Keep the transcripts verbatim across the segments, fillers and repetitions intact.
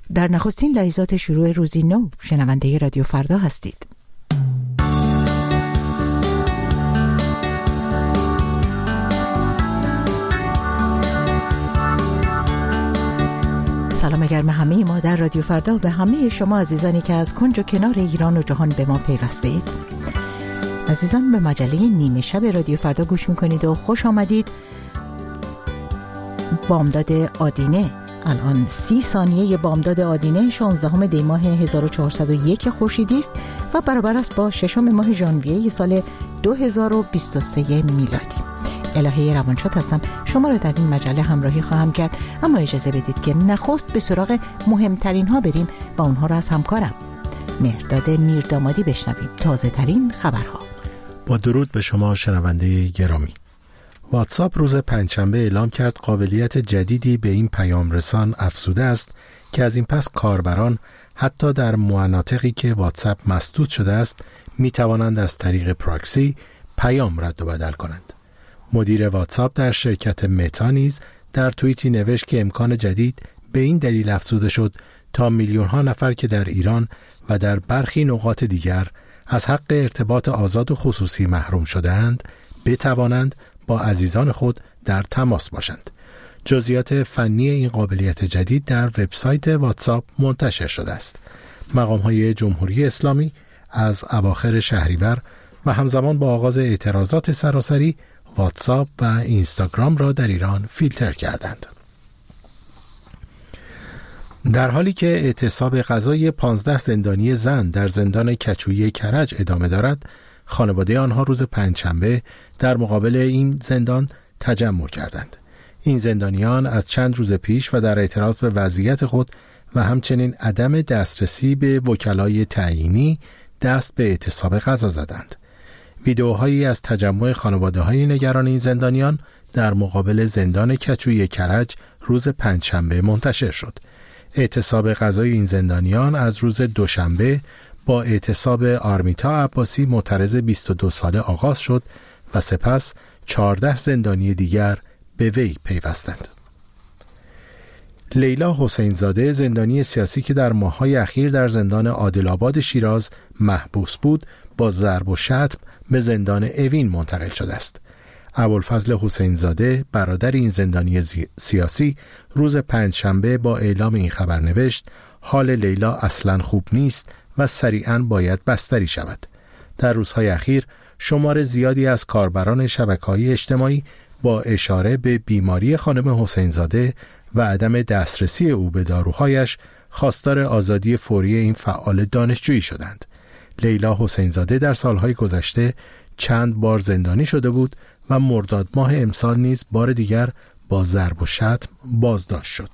در نخستین لحظات شروع روزی نو شنونده رادیو فردا هستید. سلام گرم همه ما در رادیو فردا به همه شما عزیزانی که از کنج و کنار ایران و جهان به ما پیوسته اید. عزیزان به مجله نیمه شب رادیو فردا گوش میکنید و خوش آمدید. بامداد آدینه، الان سی ثانیه بامداد آدینه شانزدهم دی ماه هزار و چهارصد و یک خورشیدی است و برابر است با ششم ماه ژانویه سال دو هزار و بیست و سه میلادی. الهه روانشاد هستم، شما را در این مجله همراهی خواهم کرد، اما اجازه بدید که نخست به سراغ مهمترین ها بریم و اونها را از همکارم مهرداد میردامادی بشنویم. تازه ترین خبرها. با درود به شما شنونده گرامی. واتساپ روز پنجشنبه اعلام کرد قابلیت جدیدی به این پیام رسان افزوده است که از این پس کاربران حتی در مناطقی که واتساپ مسدود شده است می توانند از طریق پراکسی پیام رد و بدل کنند. مدیر واتساپ در شرکت متا نیز در توییتی نوشت که امکان جدید به این دلیل افزوده شد تا میلیون ها نفر که در ایران و در برخی نقاط دیگر از حق ارتباط آزاد و خصوصی محروم شده‌اند بتوانند با عزیزان خود در تماس باشند. جزئیات فنی این قابلیت جدید در وبسایت واتساپ منتشر شده است. مقام‌های جمهوری اسلامی از اواخر شهریور و همزمان با آغاز اعتراضات سراسری واتساپ و اینستاگرام را در ایران فیلتر کردند. در حالی که اعتصاب قضایی پانزده زندانی زن در زندان کچویی کرج ادامه دارد، خانواده آنها روز پنجشنبه در مقابل این زندان تجمع کردند. این زندانیان از چند روز پیش و در اعتراض به وضعیت خود و همچنین عدم دسترسی به وکلای تعیینی دست به اعتصاب قضا زدند. ویدئوهایی از تجمع خانواده‌های نگران این زندانیان در مقابل زندان کچویی کرج روز پنجشنبه منتشر شد. اعتصاب قضایی این زندانیان از روز دوشنبه با اعتصاب آرمیتا عباسی معترض بیست و دو ساله آغاز شد و سپس چهارده زندانی دیگر به وی پیوستند. لیلا حسین زاده، زندانی سیاسی که در ماه‌های اخیر در زندان عادل‌آباد شیراز محبوس بود، با ضرب و شتم به زندان اوین منتقل شده است. ابوالفضل حسین زاده، برادر این زندانی سیاسی، روز پنجشنبه با اعلام این خبر نوشت: حال لیلا اصلاً خوب نیست و سریعاً باید بستری شود. در روزهای اخیر شمار زیادی از کاربران شبکه‌های اجتماعی با اشاره به بیماری خانم حسین زاده و عدم دسترسی او به داروهایش خواستار آزادی فوری این فعال دانشجویی شدند. لیلا حسین زاده در سالهای گذشته چند بار زندانی شده بود و مرداد ماه امسال نیز بار دیگر با ضرب و شتم بازداشت شد.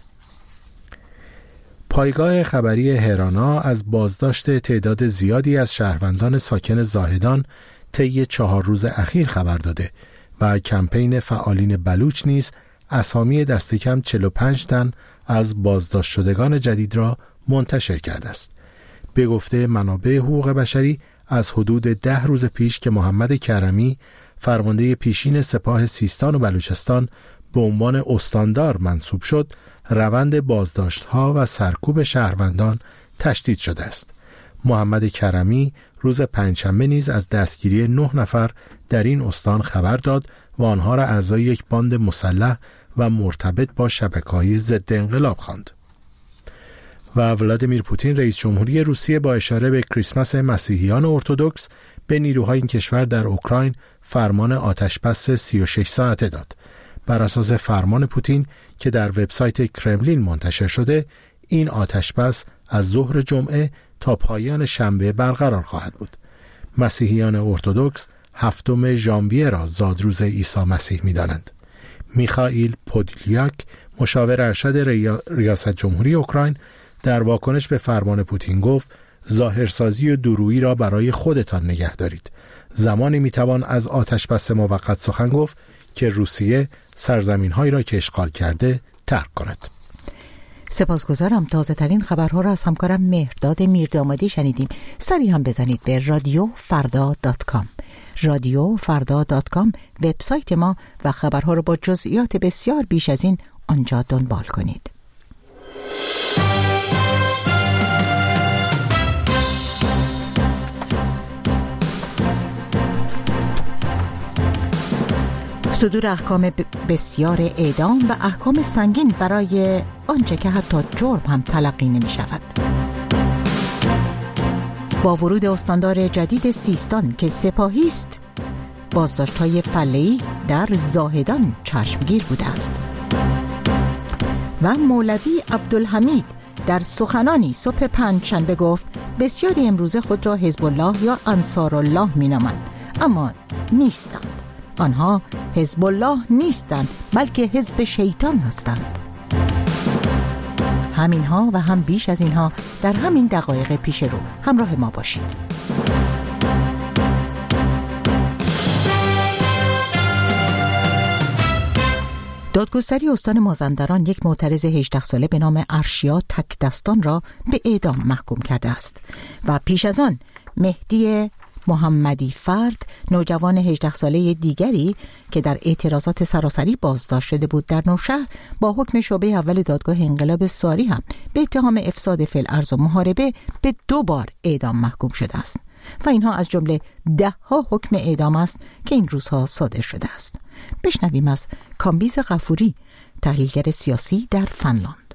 پایگاه خبری هرانا از بازداشت تعداد زیادی از شهروندان ساکن زاهدان طی چهار روز اخیر خبر داده و کمپین فعالین بلوچ نیز اسامی دست کم چهل و پنج تن از بازداشت شدگان جدید را منتشر کرده است. به گفته منابع حقوق بشری، از حدود ده روز پیش که محمد کرمی، فرمانده پیشین سپاه سیستان و بلوچستان، به عنوان استاندار منصوب شد، روند بازداشت‌ها و سرکوب شهروندان تشدید شده است. محمد کرمی روز پنجشنبه نیز از دستگیری نه نفر در این استان خبر داد و آنها را اعضای یک باند مسلح و مرتبط با شبکه‌های ضد انقلاب خواند. و ولادیمیر پوتین، رئیس جمهوری روسیه، با اشاره به کریسمس مسیحیان ارتدوکس به نیروهای این کشور در اوکراین فرمان آتشبس سی و شش ساعته داد. بر اساس فرمان پوتین که در وبسایت کرملین منتشر شده، این آتشبس از ظهر جمعه تا پایان شنبه برقرار خواهد بود. مسیحیان ارتدوکس هفتم ژانویه را زادروز عیسی مسیح می‌دانند. میخائیل پودلیاک، مشاور ارشد ریا... ریاست جمهوری اوکراین، در واکنش به فرمان پوتین گفت: ظاهرسازی و دورویی را برای خودتان نگه دارید. زمانی میتوان از آتشبس موقت سخن گفت که روسیه سرزمین‌هایی را که اشغال کرده ترک کند. سپاسگزارم. تازه ترین خبرها را از همکارم مهرداد میردامادی شنیدیم. سری هم بزنید به رادیو فردا دات کام. رادیو فردا دات کام وبسایت ما و خبرها را با جزئیات بسیار بیش از این آنجا دنبال کنید. صدور احکام بسیار اعدام و احکام سنگین برای آنچه که حتی جرم هم تلقی نمی شود. با ورود استاندار جدید سیستان که سپاهی است، بازداشت‌های فله‌ای در زاهدان چشمگیر بوده است و مولوی عبدالحمید در سخنانی صبح پنجشنبه گفت بسیاری امروزه خود را حزب الله یا انصار الله می‌نامند، اما نیستند. آنها حزب الله نیستند، بلکه حزب شیطان هستند. همینها و هم بیش از اینها در همین دقایق پیش رو. همراه ما باشید. دادگستری استان مازندران یک معترض هجده ساله به نام ارشیا تکدستان را به اعدام محکوم کرده است و پیش از آن مهدی محمدی فرد، نوجوان هجده ساله دیگری که در اعتراضات سراسری بازداشت شده بود در نوشهر، با حکم شعبه اول دادگاه انقلاب ساری هم به اتهام افساد فی الارض و محاربه به دو بار اعدام محکوم شده است و اینها از جمله ده ها حکم اعدام است که این روزها صادر شده است. بشنویم از کامبیز غفوری، تحلیلگر سیاسی در فنلاند.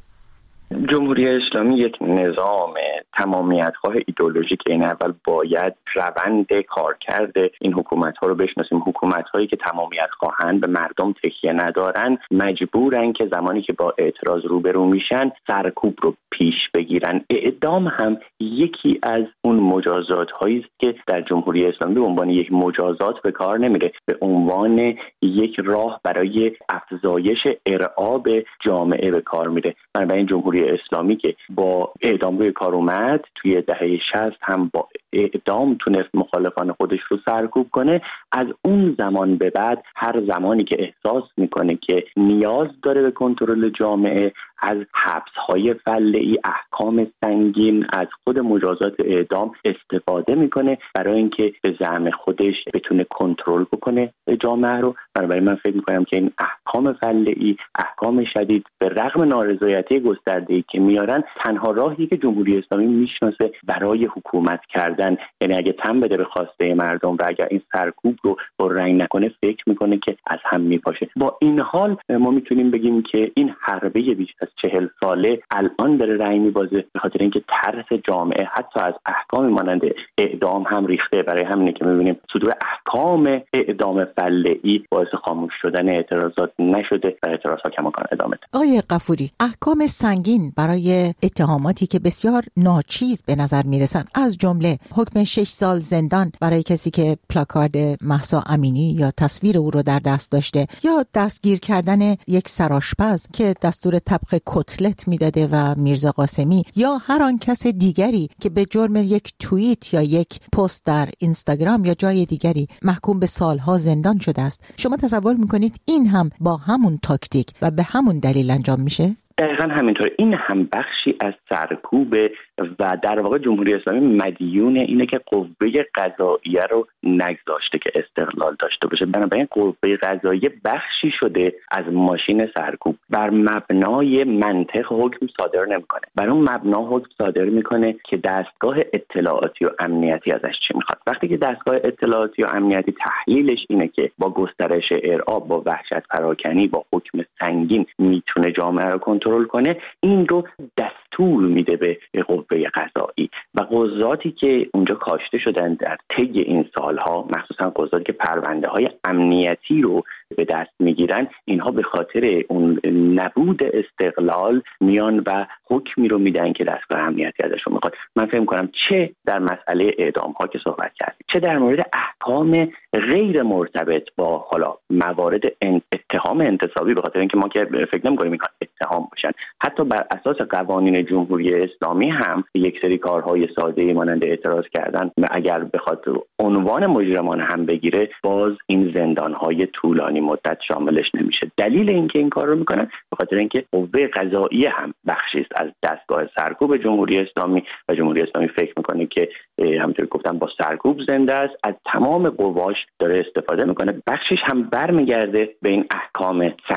جمهوری اسلامی یک نظام تمامیت‌خواه ایدئولوژیک، این اول باید روند کارکرد این حکومت‌ها رو بشناسیم. حکومت‌هایی که تمامیت خواهند، به مردم تکیه ندارن، مجبورن که زمانی که با اعتراض روبرو میشن سرکوب رو پیش بگیرن. اعدام هم یکی از اون مجازات‌هایی است که در جمهوری اسلامی به عنوان یک مجازات به کار نمیره، به عنوان یک راه برای افزایش ارعاب جامعه به کار میره. بنابراین جمهوری اسلامی که با اعدام روی کار اومد، توی دهه شصت هم با اعدام تونست مخالفان خودش رو سرکوب کنه. از اون زمان به بعد هر زمانی که احساس میکنه که نیاز داره به کنترل جامعه، از حبس‌های فله‌ای، احکام سنگین، از خود مجازات اعدام استفاده میکنه برای اینکه به زعم خودش بتونه کنترل بکنه جامعه رو. بنابراین من فکر میکنم که این احکام فله‌ای، احکام شدید، به رغم نارضایتی گسترده‌ای که میارن، تنها راهی که جمهوری اسلامی میشناسه برای حکومت کردن، یعنی اگه تن بده به خواسته مردم و اگر این سرکوب رو با رنگ نکنه، فکر میکنه که از هم میپاشه. با این حال ما میتونیم بگیم که این حربه بیش از چهل ساله الان داره رنگ میبازه، به خاطر اینکه ترس جامعه حتی از احکام مانند اعدام هم ریخته. برای همینه که میبینیم صدور احکام اعدام فله‌ای باعث خاموش شدن اعتراضات نشده و اعتراضات کماکان ادامه داره. آقای غفوری، احکام سنگین برای اتهاماتی که بسیار ناچیز به نظر میرسن، از جمله حکم شش سال زندان برای کسی که پلاکارد مهسا امینی یا تصویر او رو در دست داشته، یا دستگیر کردن یک سرآشپز که دستور طبخ کتلت میداده و میرزا قاسمی، یا هر آن کس دیگری که به جرم یک توییت یا یک پست در اینستاگرام یا جای دیگری محکوم به سالها زندان شده است. شما تصور میکنید این هم با همون تاکتیک و به همون دلیل انجام میشه؟ دقیقا همینطور. این هم بخشی از سرکوب و در واقع جمهوری اسلامی مدیون اینه که قوه قضاییه رو نگذاشته که استقلال داشته باشه. بنابراین قوه قضاییه بخشی شده از ماشین سرکوب، بر مبنای منطق حکم صادر نمیکنه، بر اون مبنا حکم صادر میکنه که دستگاه اطلاعاتی و امنیتی ازش چی میخواد. وقتی که دستگاه اطلاعاتی و امنیتی تحلیلش اینه که با گسترش ارعاب، با وحشت پراکنی، با حکم سنگین میتونه جامعه رو کنترل کنه، این رو دستور میده به قوه قضایی و قضاتی که اونجا کاشته شدن در طی این سالها، مخصوصا قضاتی که پرونده های امنیتی رو به دست میگیرن، اینها به خاطر اون نبود استقلال میان و حکمی رو میدن که دستگاه امنیتی ازشون میخواد. من فکر می‌کنم چه در مسئله اعدام ها که صحبت کردیم، چه در مورد احکام غیر مرتبط با حالا موارد اتهام انتصابی، به خاطر اینکه ما که فکر نمی‌کنیم اینها اتهام باشن، حتی بر اساس قوانین جمهوری اسلامی هم یک سری کارهای ساده‌ای مانند اعتراض کردن اگر بخواد عنوان مجرمانه هم بگیره، باز این زندان‌های طولانی مدت شاملش نمیشه. دلیل اینکه این کار رو میکنن به خاطر اینکه قوه قضاییه هم بخشی است از دستگاه سرکوب جمهوری اسلامی و جمهوری اسلامی فکر میکنه که همونطور گفتم با سرکوب زنده است، از تمام قواش داره استفاده میکنه. بخشش هم برمیگرده به این احکام سنگین.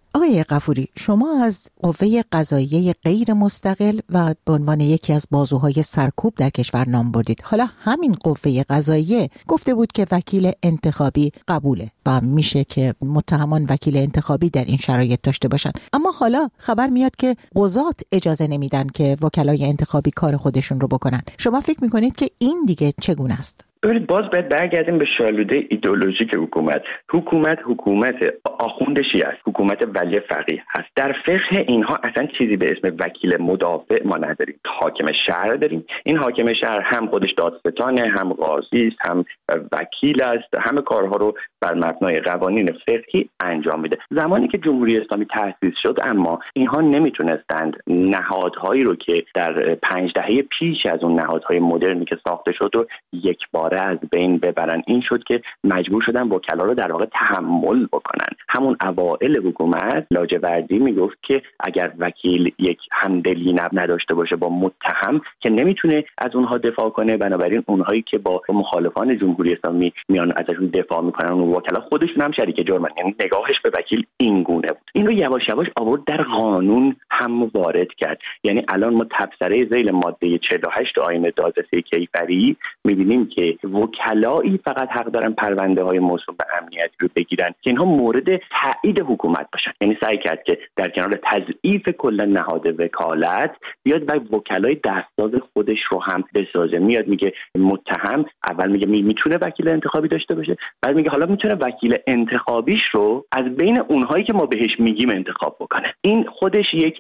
آقای غفوری، شما از قوه قضاییه غیر مستقل و به عنوان یکی از بازوهای سرکوب در کشور نام بردید. حالا همین قوه قضاییه گفته بود که وکیل انتخابی قبوله و میشه که متهمان وکیل انتخابی در این شرایط داشته باشن، اما حالا خبر میاد که قضات اجازه نمیدن که وکلای انتخابی کار خودشون رو بکنن. شما فکر میکنید که این دیگه چگونه است؟ ببینید، باز باید برگردیم به شالوده ایدئولوژیک حکومت. حکومت حکومت آخوند شیعه است، حکومت ولی فقیه هست. در فقه اینها اصلا چیزی به اسم وکیل مدافع ما نداریم. حاکم شهر داریم. این حاکم شهر هم خودش دادستانه، هم قاضی است، هم وکیل است. همه کارها رو بر مبنای قوانین فقهی انجام میده. زمانی که جمهوری اسلامی تأسیس شد، اما اینها نمیتونستند نهادهایی رو که در پنج دهه پیش از اون نهادهای مدرنی که ساخته شد رو یک بار از بین ببرن. این شد که مجبور شدن وکلا رو در واقع تحمل بکنن. همون اوائل حکومت لاجوردی میگفت که اگر وکیل یک همدلی نداشته باشه با متهم که نمیتونه از اونها دفاع کنه، بنابراین اونهایی که با مخالفان جمهوری اسلامی میان ازشون دفاع میکنن اون وکلا خودشون هم شریک جرمن. یعنی نگاهش به وکیل این گونه بود. این رو یواش یواش آورد در قانون هم وارد کرد. یعنی الان ما تبصره ذیل ماده چهل و هشت آیین دادرسی کیفری میبینیم که وکلایی فقط حق دارن پرونده های موسوم به امنیت رو بگیرن که اینها مورد تایید حکومت باشن. یعنی سعی کرد که در کنار تضعیف کل نهاد وکالت بیاد و وکلای دستساز خودش رو هم بسازه. میاد میگه متهم اول میگه میتونه وکیل انتخابی داشته باشه، بعد میگه حالا میتونه وکیل انتخابیش رو از بین اونهایی که ما بهش میگیم انتخاب بکنه. این خودش یک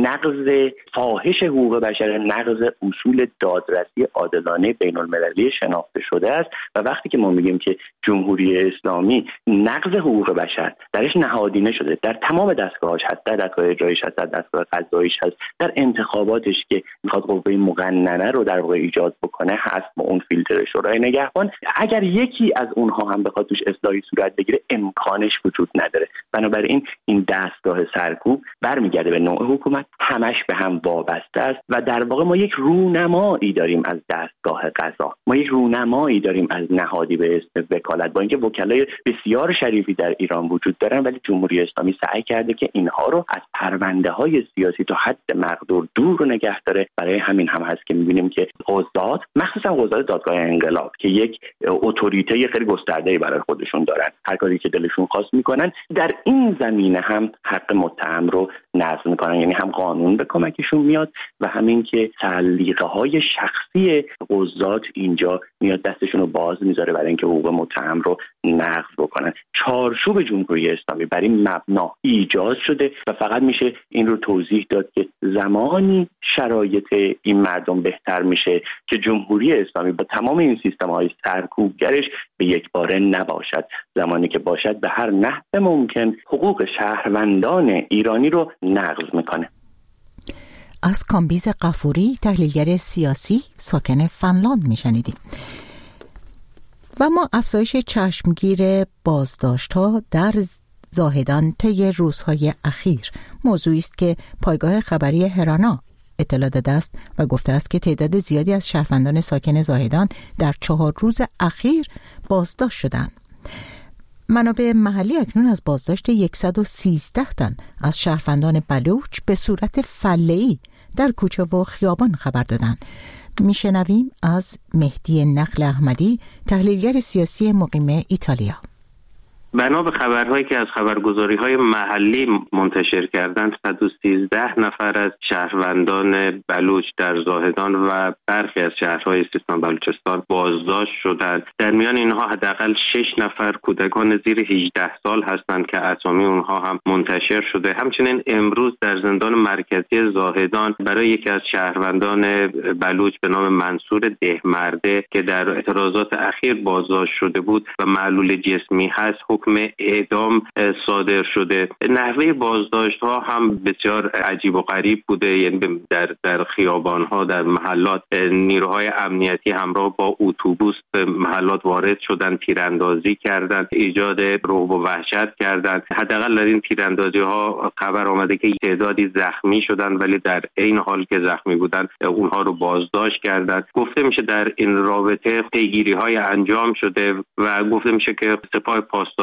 نقض فاحش حقوق بشر، نقض اصول دادرسی عادلانه بین المللی شناخته شده است. و وقتی که ما میگیم که جمهوری اسلامی نقض حقوق بشر درش نهادینه شده، در تمام دستگاهاش هست، در دستگاه اجراییش هست، در دستگاه قضاییش هست، در انتخاباتش که میخواد قوه مقننه رو در واقع ایجاد بکنه هست با اون فیلتر شورای نگهبان. اگر یکی از اونها هم بخواد توش اصلاحی صورت بگیره امکانش وجود نداره. بنابراین این دستگاه سرکوب برمیگرده به نوع حکومت، همش به هم وابسته است و در واقع ما یک رونمایی داریم از دستگاه قضا، ما یک رونمایی داریم از نهادی به اسم وکالت. با اینکه وکلای بسیار شریفی در ایران وجود دارن، ولی جمهوری اسلامی سعی کرده که اینها رو از پرونده های سیاسی تا حد مقدور دور نگه داره. برای همین هم هست که می‌بینیم که قضات، مخصوصا قضات دادگاه انقلاب که یک اتوریته خیلی گسترده‌ای برای خودشون دارن، هر کاری که دلشون خواست میکنن، در این زمینه هم حق متهم رو نقض میکنن. یعنی هم قانون به کمکشون میاد و همین که سلیقه‌های شخصی قضات اینجا میاد دستشون رو باز میذاره برای اینکه حقوق متهم رو نقض بکنن. چارچوب جمهوری اسلامی بر این مبنا ایجاد شده و فقط میشه این رو توضیح داد که زمانی شرایط این مردم بهتر میشه که جمهوری اسلامی با تمام این سیستم‌های سرکوبگرش به یک باره نباشد. زمانی که باشد به هر نحو ممکن حقوق شهروندان ایرانی رو نقض میکنه. از کامبیز غفوری، تحلیلگر سیاسی ساکن فنلاند میشنیدیم. و ما افزایش چشمگیر بازداشت‌ها در زاهدان طی روزهای اخیر موضوعی است که پایگاه خبری هرانا اطلاع داده است و گفته است که تعداد زیادی از شهروندان ساکن زاهدان در چهار روز اخیر بازداشت شدند. منابع محلی اکنون از بازداشت صد و سیزده تن از شهروندان بلوچ به صورت فله‌ای در کوچه و خیابان خبر دادند. میشنویم از مهدی نخل احمدی، تحلیلگر سیاسی مقیم ایتالیا. بنا به خبرهایی که از خبرگزاری‌های محلی منتشر کردند، صد و سیزده نفر از شهروندان بلوچ در زاهدان و برخی از شهرهای سیستان بلوچستان بازداشت شدند. در میان اینها حداقل شش نفر کودکان زیر هجده سال هستند که اسامی اونها هم منتشر شده. همچنین امروز در زندان مرکزی زاهدان برای یکی از شهروندان بلوچ به نام منصور دهمرده که در اعتراضات اخیر بازداشت شده بود و معلول جسمی هست، حکم اعدام صادر شده. نحوه بازداشت ها هم بسیار عجیب و غریب بوده. یعنی در در خیابان ها، در محلات نیروهای امنیتی همراه با اتوبوس به محلات وارد شدن، تیراندازی کردند، ایجاد رعب و وحشت کردند. حداقل در این تیراندازی ها خبر آمده که تعدادی زخمی شدند، ولی در این حال که زخمی بودند اونها رو بازداشت کردند. گفته میشه در این رابطه پیگیری های انجام شده و گفته میشه که سپاه پاسداران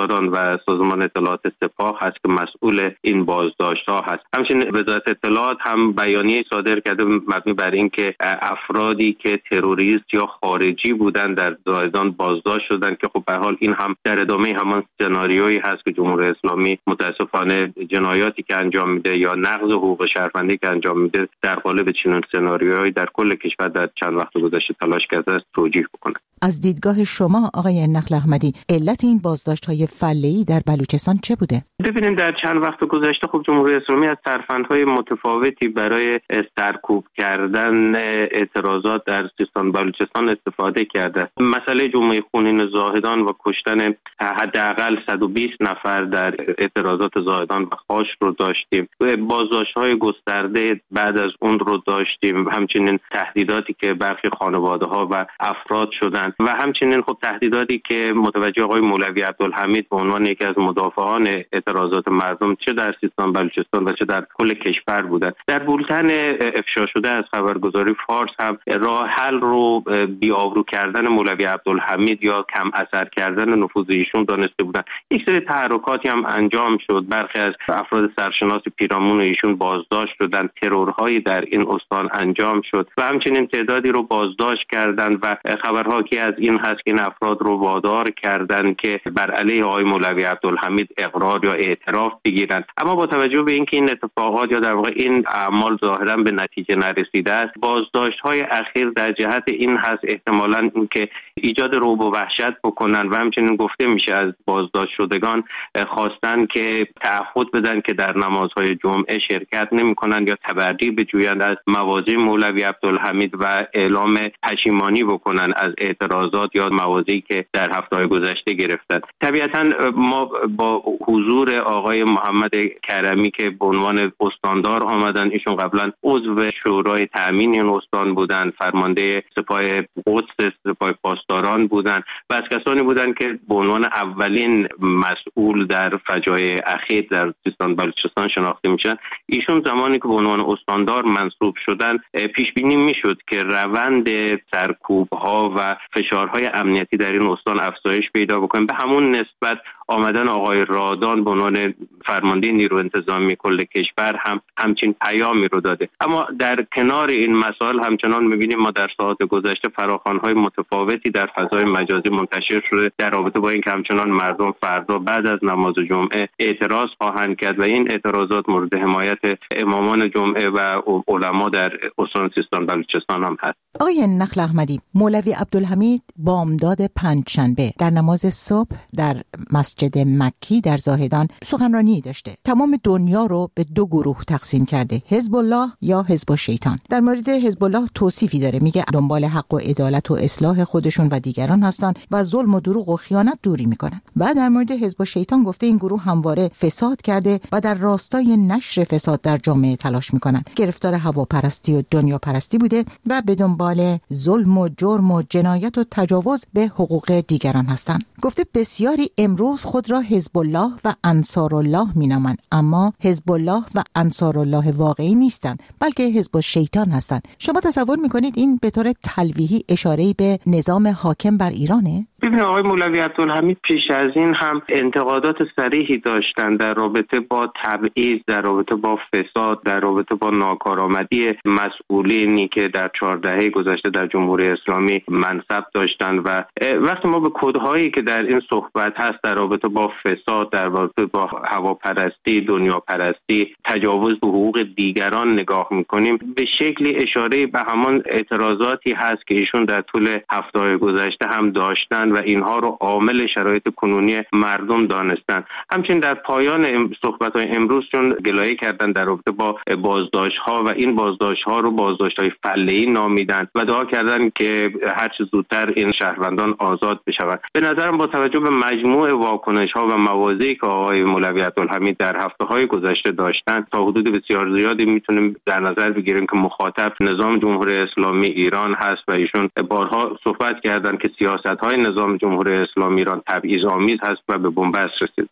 خبرنگاران و سازمان اطلاعات سپاه هست که مسئول این بازداشت‌ها هست. همچنین وزارت اطلاعات هم بیانیه صادر کرده مبنی بر اینکه افرادی که تروریست یا خارجی بودن در زاهدان بازداشت شدن که خب به هر حال این هم در ادامه همان سناریویی هست که جمهوری اسلامی متاسفانه جنایاتی که انجام میده یا نقض حقوق شهروندی که انجام میده در قالب چنین سناریوهایی در کل کشور در چند وقت گذشته تلاش کرده است توجیه بکنه. از دیدگاه شما آقای نخل احمدی، علت این بازداشت‌های فله‌ای در بلوچستان چه بوده؟ ببینید در چند وقت گذشته خب جمهوری اسلامی از ترفندهای متفاوتی برای سرکوب کردن اعتراضات در سیستان بلوچستان استفاده کرده. مسئله جمعه خونین زاهدان و کشتن حداقل صد و بیست نفر در اعتراضات زاهدان و خاش رو داشتیم. بازداشت‌های گسترده بعد از اون رو داشتیم. همچنین تهدیداتی که برخی خانواده‌ها و افراد شدند و همچنین خب تهدیداتی که متوجه آقای مولوی عبدالحمید به عنوان یکی از مدافعان اعتراضات مردم چه در سیستان بلوچستان و چه در کل کشور بودند. در بولتن افشا شده از خبرگزاری فارس هم راه حل رو بی‌آبرو کردن مولوی عبدالحمید یا کم اثر کردن نفوذ ایشون دانسته بودند. یک سری تحرکاتی هم انجام شد. برخی از افراد سرشناس پیرامون ایشون بازداشت شدند. ترورهایی در این استان انجام شد و همچنین تعدادی رو بازداشت کردند و خبرها که از این هست که این افراد رو وادار کردند که بر علیه آقای مولوی عبدالحمید اقرار یا اعتراف بگیرند. اما با توجه به اینکه این اتفاقات یا در واقع این اعمال ظاهرا به نتیجه نرسیده است، بازداشت‌های اخیر در جهت این هست احتمالاً اینکه ایجاد رعب و وحشت بکنن و همچنین گفته میشه از بازداشت شدگان خواستن که تعهد بدن که در نمازهای جمعه شرکت نمی‌کنند یا تبرئه بجویند از مواضع مولوی عبدالحمید و اعلام پشیمانی بکنن از اعتراضات یا مواضعی که در هفته‌های گذشته گرفتن. طبیعتاً ما با حضور آقای محمد کرمی که به عنوان استاندار آمدن، ایشون قبلا عضو شورای تأمین این استان بودن، فرمانده سپاه قدس سپاه پاسداران بودن و از کسانی بودن که به عنوان اولین مسئول در فجایع اخیر در سیستان بلوچستان شناخته میشن. ایشون زمانی که به عنوان استاندار منصوب شدن پیش بینی میشد که روند سرکوب ها و فشارهای امنیتی در این استان افزایش پیدا بکنه. به همون نسبت آمدن آقای رادان به عنوان فرمانده نیرو انتظامی کل کشور هم همچین پیامی رو داده. اما در کنار این مسائل همچنان می‌بینیم ما در ساعات گذشته فراخوان‌های متفاوتی در فضای مجازی منتشر شده در رابطه با اینکه همچنان مردم فردا بعد از نماز جمعه اعتراض خواهند کرد و این اعتراضات مورد حمایت امامان جمعه و علما در استان سیستان بلوچستان هم هست. آقای نخل احمدی، مولوی عبدالحمید بامداد پنجشنبه در نماز صبح در مسجد مکی در زاهدان سخنرانی داشته. تمام دنیا رو به دو گروه تقسیم کرده، حزب الله یا حزب شیطان. در مورد حزب الله توصیفی داره، میگه دنبال حق و عدالت و اصلاح خودشون و دیگران هستن و ظلم و دروغ و خیانت دوری میکنن. و در مورد حزب شیطان گفته این گروه همواره فساد کرده و در راستای نشر فساد در جامعه تلاش میکنن. گرفتار هواپرستی و دنیا پرستی بوده و به دنبال ظلم و جرم و جنایت و تجاوز به حقوق دیگران هستند. گفته بسیاری امروز خود را حزب الله و انصار الله مینامند، اما حزب الله و انصار الله واقعی نیستند، بلکه حزب شیطان هستند. شما تصور میکنید این به طور تلویحی اشاره‌ای به نظام حاکم بر ایرانه؟ ببینید آقای مولوی عبدالحمید پیش از این هم انتقادات صریحی داشتن در رابطه با تبعیض، در رابطه با فساد، در رابطه با ناکارآمدی مسئولینی که در چهار دهه گذشته در جمهوری اسلامی منصب داشتن و وقتی ما به کدهایی که در این صحبت هست در رابطه با فساد، در رابطه با هواپرستی، دنیا پرستی، تجاوز به حقوق دیگران نگاه میکنیم، به شکلی اشاره به همان اعتراضاتی هست که ایشون در طول هفته‌های گذشته هم داشتن و اینها رو عامل شرایط کنونی مردم دانستن. همچنین در پایان صحبت‌های امروز چون گلایه کردن در رابطه با بازداشت‌ها و این بازداشت‌ها رو بازداشت‌های فله‌ای نامیدن و دعا کردن که هر چه زودتر این شهروندان آزاد بشوند. به نظرم با توجه به مجموع واکنش‌ها و مواضعی که آقای مولوی عبدالحمید در هفته‌های گذشته داشتن تا حدود بسیار زیادی میتونیم در نظر بگیریم که مخاطب نظام جمهوری اسلامی ایران هست و ایشون بارها صحبت کردن که سیاست‌های نظام جمهوری اسلامی ایران تبعیض‌آمیز هست و به بنبست رسید.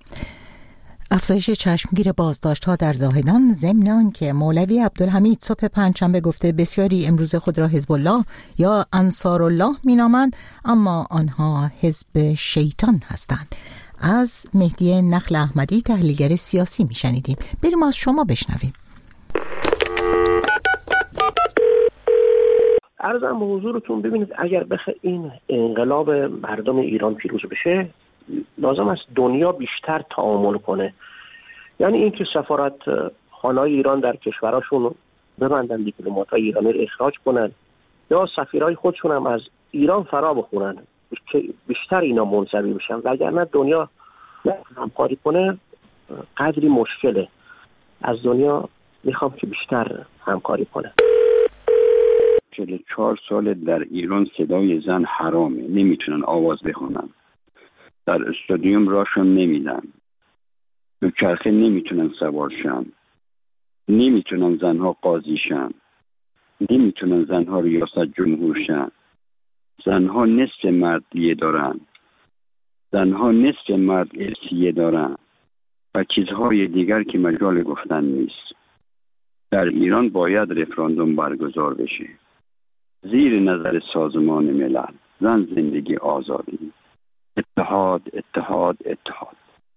افزایش چشمگیر بازداشت‌ها در زاهدان ضمن آنکه مولوی عبدالحمید صبح پنجشنبه گفته بسیاری امروز خود را حزب الله یا انصار الله مینامند، اما آنها حزب شیطان هستند. از مهدی نخل احمدی تحلیلگر سیاسی میشنیدیم. بریم از شما بشنویم. عرضم به حضورتون، ببینید اگر بخواد این انقلاب مردم ایران پیروز بشه لازم است دنیا بیشتر تعامل کنه. یعنی اینکه سفارت خانه‌های ایران در کشوراشون ببندن، دیپلمات‌های ایرانی رو اخراج کنن یا سفیرای خودشون هم از ایران فرا بخونن که بیشتر اینا منزوی بشن، وگرنه دنیا همکاری کنه قدری مشکله. از دنیا میخوام که بیشتر همکاری کنه. چهل و چهار سال در ایران صدای زن حرامه، نمیتونن آواز بخونن، در استادیوم راشون نمیدن، دوچرخه نمیتونن سوار شن، نمیتونن زنها قاضی شن، نمیتونن زنها ریاست جمهور شن، زنها نصف مردیه دارن، زنها نصف مرد ارثیه دارن و چیزهای دیگر که مجال گفتن نیست. در ایران باید رفراندوم برگزار بشه زیر نظر سازمان ملل. زن، زندگی، آزادی، اتحاد، اتحاد، اتحاد.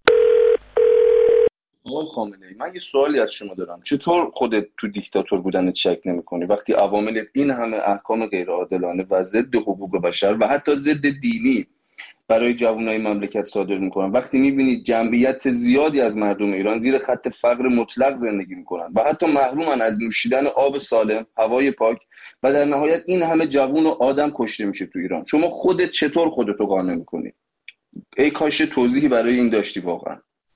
آقای خامنه‌ای، من یه سوالی از شما دارم. چطور خودت تو دیکتاتور بودنت شک نمی‌کنی وقتی عوامل این همه احکام غیرعادلانه و ضد حقوق بشر و حتی ضد دینی برای جوانای مملکت صادر می‌کنن، وقتی می‌بینید جمعیت زیادی از مردم ایران زیر خط فقر مطلق زندگی می‌کنن و حتی محرومن از نوشیدن آب سالم، هوای پاک و در نهایت این همه جوان و آدم کشته میشه تو ایران، شما خودت چطور خودتو قانع می‌کنی؟ ای کاش توضیحی برای این داشتی واقعا.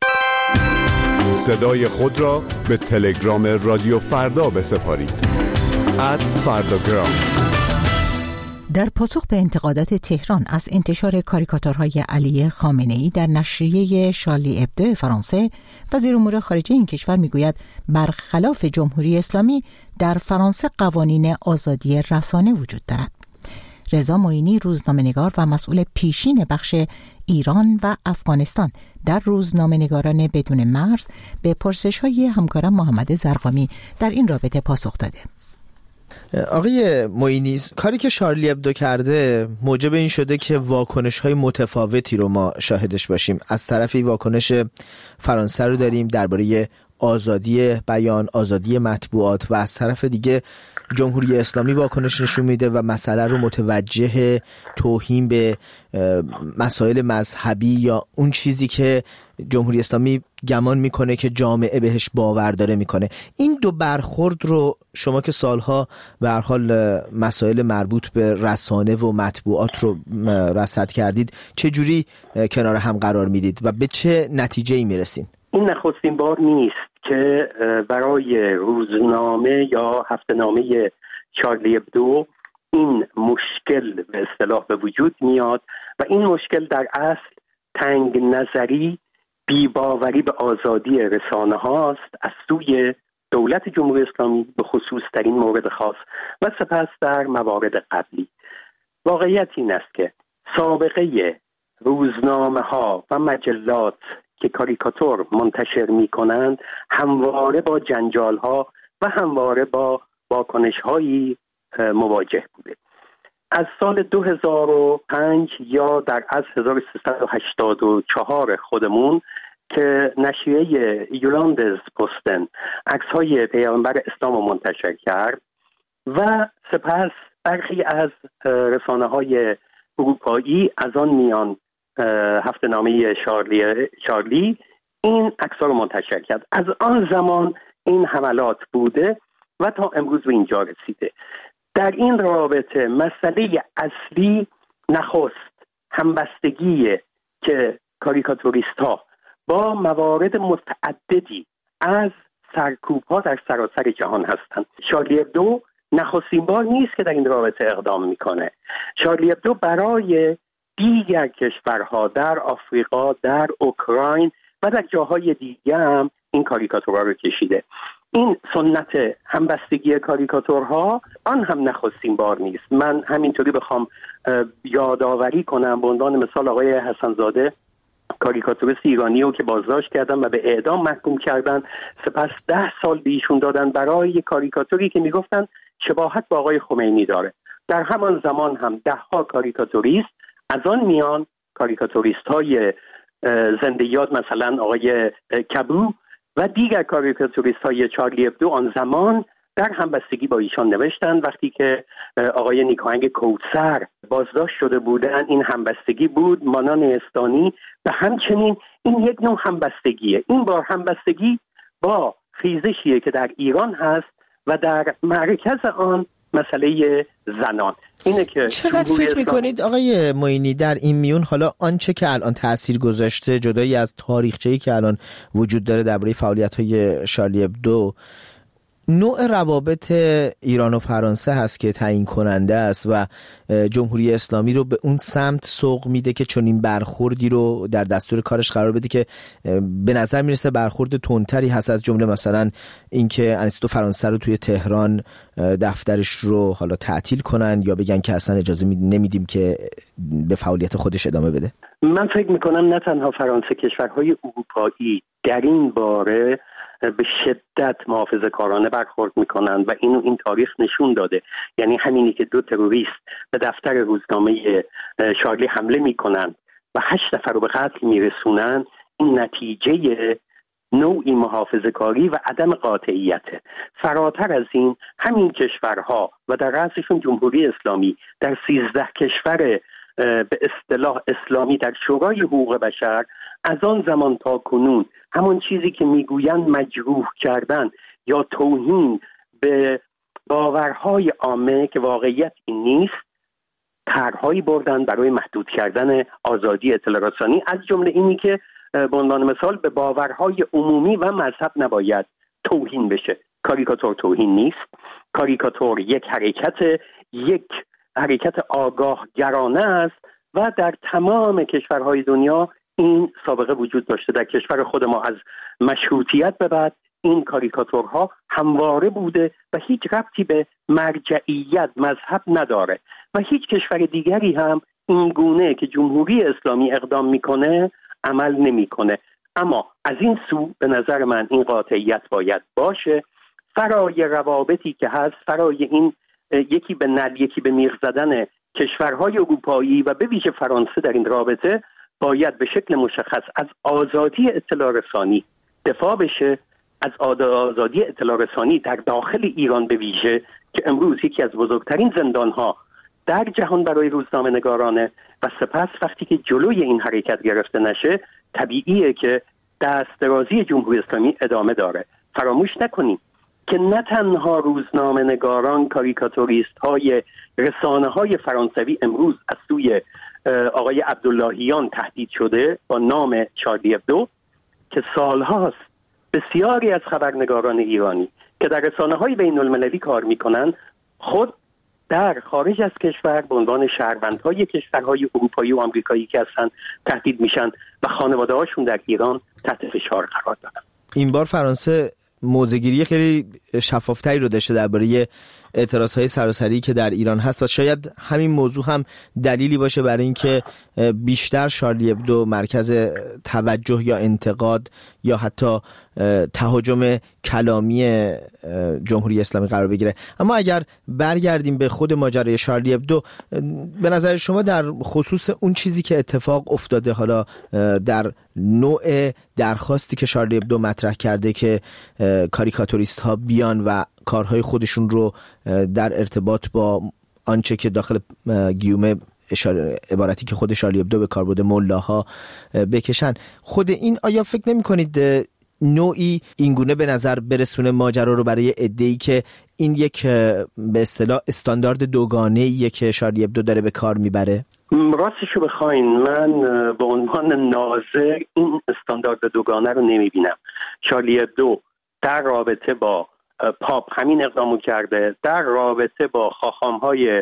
صدای خود را به تلگرام رادیو فردا بسپارید. ات فرداگرام. در پاسخ به انتقادات تهران از انتشار کاریکاتورهای علی خامنه‌ای در نشریه شارلی ابدو فرانسه، وزیر امور خارجه این کشور میگوید برخلاف جمهوری اسلامی در فرانسه قوانین آزادی رسانه وجود دارد. رضا معینی، روزنامه‌نگار و مسئول پیشین بخش ایران و افغانستان در روزنامه‌نگاران بدون مرز، به پرسش‌های همکارم محمد زرقامی در این رابطه پاسخ داده. آقای معینی، کاری که شارلی ابدو کرده موجب این شده که واکنش‌های متفاوتی رو ما شاهدش باشیم. از طرفی واکنش فرانسه رو داریم درباره آزادی بیان، آزادی مطبوعات، و از طرف دیگه جمهوری اسلامی واکنش نشون میده و مسئله رو متوجه توهین به مسائل مذهبی یا اون چیزی که جمهوری اسلامی گمان میکنه که جامعه بهش باور داره میکنه. این دو برخورد رو شما که سالها به هر حال مسائل مربوط به رسانه و مطبوعات رو رصد کردید، چه جوری کنار هم قرار میدید و به چه نتیجه‌ای میرسین؟ این نخستین بار نیست که برای روزنامه یا هفته‌نامه شارلی ابدو این مشکل به اصطلاح به وجود میاد و این مشکل در اصل تنگ نظری، بی‌باوری به آزادی رسانه هاست از سوی دولت جمهوری اسلامی به خصوص در این مورد خاص و سپس در موارد قبلی. واقعیت این است که سابقه روزنامه ها و مجلات که کاریکاتور منتشر می کنند همواره با جنجال ها و همواره با واکنش هایی مواجه بوده. از سال دو هزار و پنج یا در از هزار و سیصد و هشتاد و چهار خودمون که نشریه یولاندز پوستن عکس های پیامبر اسلام رو منتشر کرد و سپس برخی از رسانه های اروپایی از آن میان هفته‌نامه شارلی شارلی این عکس‌ها رو منتشر کرد. از آن زمان این حملات بوده و تا امروز به اینجا رسیده. در این رابطه مسئله اصلی نخست همبستگی که کاریکاتوریست ها با موارد متعددی از سرکوب‌ها در سراسر جهان هستند. شارلی ابدو نخستین بار نیست که در این رابطه اقدام میکنه. شارلی ابدو برای دیگر کشورها در آفریقا، در اوکراین و در جاهای دیگه هم این کاریکاتورها رو کشیده. این سنت همبستگی کاریکاتورها آن هم نخستین بار نیست. من همینطوری بخوام یادآوری کنم، به عنوان مثال آقای حسن‌زاده کاریکاتوریست ایرانی رو که بازداشت کردن و به اعدام محکوم کردن، سپس ده سال بیشون دادن برای کاریکاتوری که میگفتن شباهت با آقای خمینی داره. در همان زمان هم ده ها کاریکاتوریست، از آن میان کاریکاتوریست های زنده یاد مثلا آقای کبو و دیگر کاریکاتوریست های چارلی ابدو آن زمان در همبستگی با ایشان نوشتن. وقتی که آقای نیکاهنگ کوثر بازداشت شده بودن این همبستگی بود، مانا نیستانی و همچنین این یک نوع همبستگیه. این بار همبستگی با خیزشیه که در ایران هست و در مرکز آن مسئله زنان اینه که چقدر فکر میکنید آقای معینی در این میون حالا آنچه که الان تأثیر گذاشته جدایی از تاریخچه‌ای که الان وجود داره درباره فعالیت‌های شارلی ابدو، نوع روابط ایران و فرانسه هست که تعیین کننده است و جمهوری اسلامی رو به اون سمت سوق میده که چنین برخوردی رو در دستور کارش قرار بده که به نظر میرسه برخورد تندتری هست، از جمله مثلا اینکه انستیتو فرانسه رو توی تهران دفترش رو حالا تعطیل کنن یا بگن که اصلا اجازه نمیدیم که به فعالیت خودش ادامه بده. من فکر میکنم نه تنها فرانسه، کشورهای اروپایی در این باره به شدت محافظه کارانه برخورد میکنن و اینو این تاریخ نشون داده. یعنی همینی که دو تروریست به دفتر روزنامه شارلی حمله میکنن و هشت نفر رو به قتل میرسونن، این نتیجه نوعی محافظه کاری و عدم قاطعیته. فراتر از این همین کشورها و در رأسشون جمهوری اسلامی در سیزده کشور به اصطلاح اسلامی در شورای حقوق بشر از آن زمان تا کنون همون چیزی که میگویند مجروح کردن یا توهین به باورهای عامه که واقعیت این نیست، طرحهایی بردن برای محدود کردن آزادی اطلاع رسانی، از جمله اینی که به عنوان مثال به باورهای عمومی و مذهب نباید توهین بشه. کاریکاتور توهین نیست، کاریکاتور یک حرکت یک حرکت آگاهگرانه است و در تمام کشورهای دنیا این سابقه وجود داشته. در کشور خود ما از مشروطیت به بعد این کاریکاتورها همواره بوده و هیچ ربطی به مرجعیت مذهب نداره و هیچ کشور دیگری هم این گونه که جمهوری اسلامی اقدام میکنه عمل نمیکنه. اما از این سو به نظر من این قاطعیت باید باشه. فرای روابطی که هست، فرای این یکی به نل یکی به میغ زدن کشورهای اروپایی و به ویژه فرانسه در این رابطه باید به شکل مشخص از آزادی اطلاع رسانی دفاع بشه، از آزادی اطلاع رسانی در داخل ایران به ویژه که امروز یکی از بزرگترین زندانها در جهان برای روزنامه نگارانه و سپس وقتی که جلوی این حرکت گرفته نشه طبیعیه که دست درازی جمهوری اسلامی ادامه داره. فراموش نکنیم که نه تنها روزنامه نگاران، کاریکاتوریست های رسانه های فرانسوی امروز از سوی آقای عبداللهیان تهدید شده با نام چارلی ابدو، که سالهاست بسیاری از خبرنگاران ایرانی که در رسانه های بین المللی کار میکنن خود در خارج از کشور به عنوان شهروندهای کشورهای اروپایی و آمریکایی که هستن تهدید میشن و خانواده هاشون در ایران تحت فشار قرار دارن. این بار فرانسه موضع‌گیری خیلی شفافتری رو داشته درباره اعتراضهای سراسری که در ایران هست و شاید همین موضوع هم دلیلی باشه برای اینکه بیشتر شارلی ابدو مرکز توجه یا انتقاد یا حتی تهاجم کلامی جمهوری اسلامی قرار بگیره. اما اگر برگردیم به خود ماجرای شارلی ابدو، به نظر شما در خصوص اون چیزی که اتفاق افتاده، حالا در نوع درخواستی که شارلی ابدو مطرح کرده که کاریکاتوریست ها بیان و کارهای خودشون رو در ارتباط با آنچه که داخل گیومه اشاره عبارتی که خود شارلی ابدو به کار برده ملاها بکشن، خود این آیا فکر نمی کنید نوعی اینگونه به نظر برسونه ماجرا رو برای عده‌ای که این یک به اصطلاح استاندارد دوگانه‌ایه که شارلی ابدو داره به کار میبره؟ راستشو بخواین من به عنوان ناظر این استاندارد دوگانه رو نمیبینم. شارلی ابدو در رابطه با پاپ همین اقدامو کرده، در رابطه با خاخام‌های